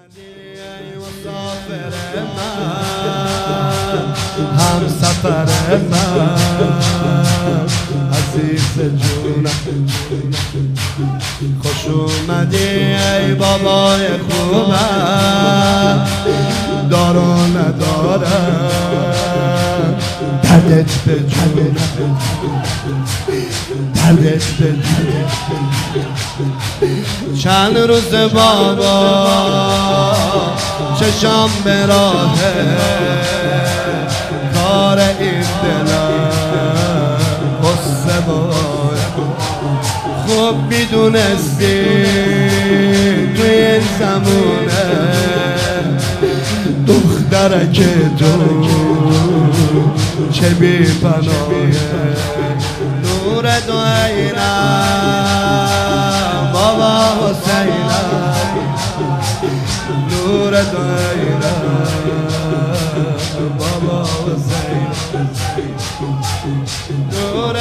مسافر من هم سفر من عزیز جونم خوش اومدی ای بابای خوبم دارو ندارم دردت به جونم دردت به جونم چند روز بابا چشام به راهه کار این دلم قصه باید خوب میدونستی توی این زمونه دخترک تو چه بی پناهه نور دویرم بابا حسینم نور دویرم بابا حسینم نور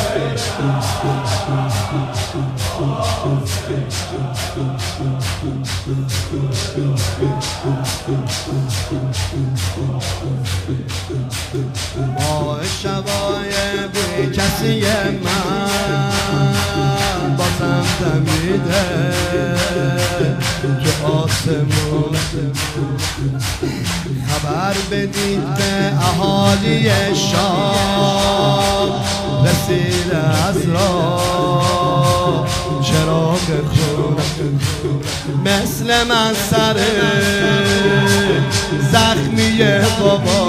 ماه شبای بی کسی من بازم دمیده تو آسمون خبر بدید به اهالی شام رسید از راه چراغ خونه مثل من سر زخمی بابا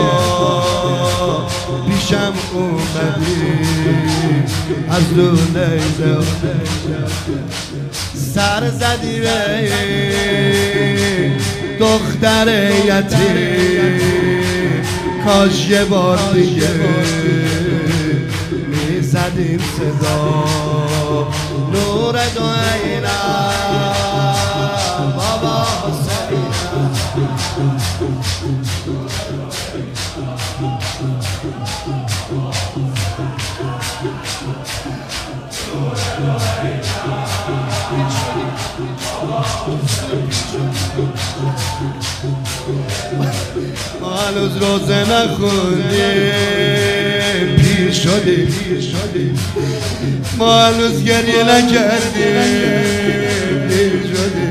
پیشم اومدی از لونه سر زدی به دختر یتیم کاش یه بار دیگه میزدیم صدا نور دویرم بابا حسینم ما هنوز روزه نخوندیم پیر شدیم ما هنوز گریه نکردیم پیر شدیم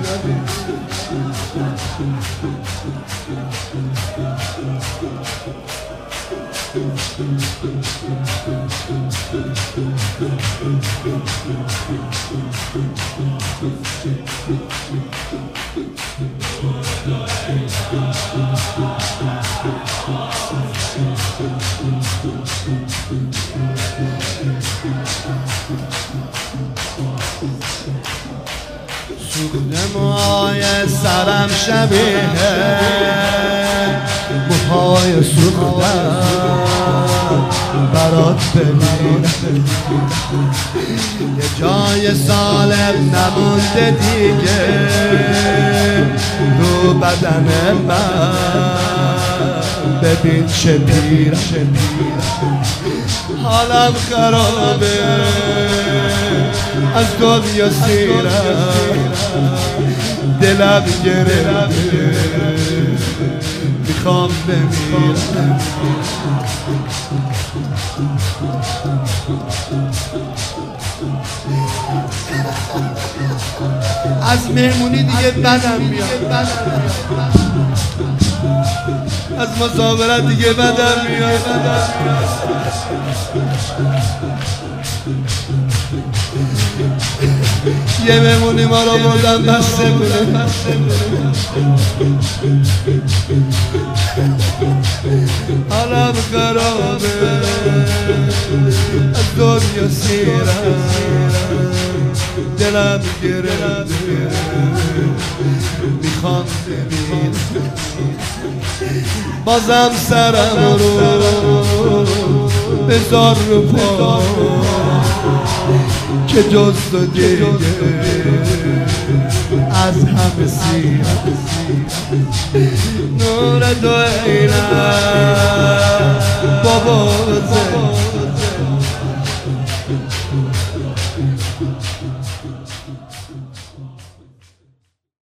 سوخته موهای سرم شبیه موهای سوختم برات ببینم یه جای سالم نمونده دیگه رو بدن من ببین چه پیرم حالم خرابه از دنیا سیرم دلم گرفته میخوام بمیرم از مهمونی دیگه بدم میاد از مسافرت دیگه بدم میاد یه مهمونی ما رو بردن بسته بوده حالم خرابه از دنیا سیرم دلم گرفته میخوام ببینم بازم سرم رو بذار رو پا که جز تو دیگه از همه سیرم نور دویرم بابا